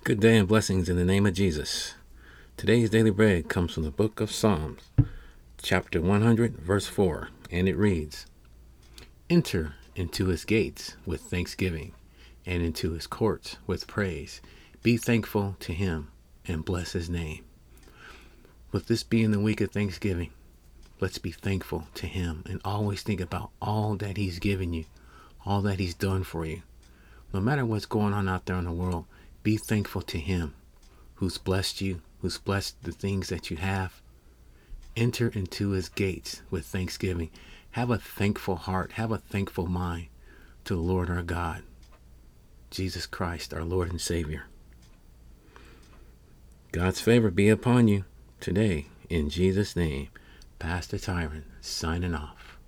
Good day and blessings in the name of Jesus. Today's daily bread comes from the book of Psalms, chapter 100, verse 4, and it reads, Enter into his gates with thanksgiving, and into his courts with praise. Be thankful to him and bless his name. With this being the week of Thanksgiving, let's be thankful to him and always think about all that he's given you, all that he's done for you. No matter what's going on out there in the world, be thankful to him who's blessed you, who's blessed the things that you have. Enter into his gates with thanksgiving. Have a thankful heart, have a thankful mind to the Lord our God, Jesus Christ, our Lord and Savior. God's favor be upon you today, in Jesus' name. Pastor Tyron, signing off.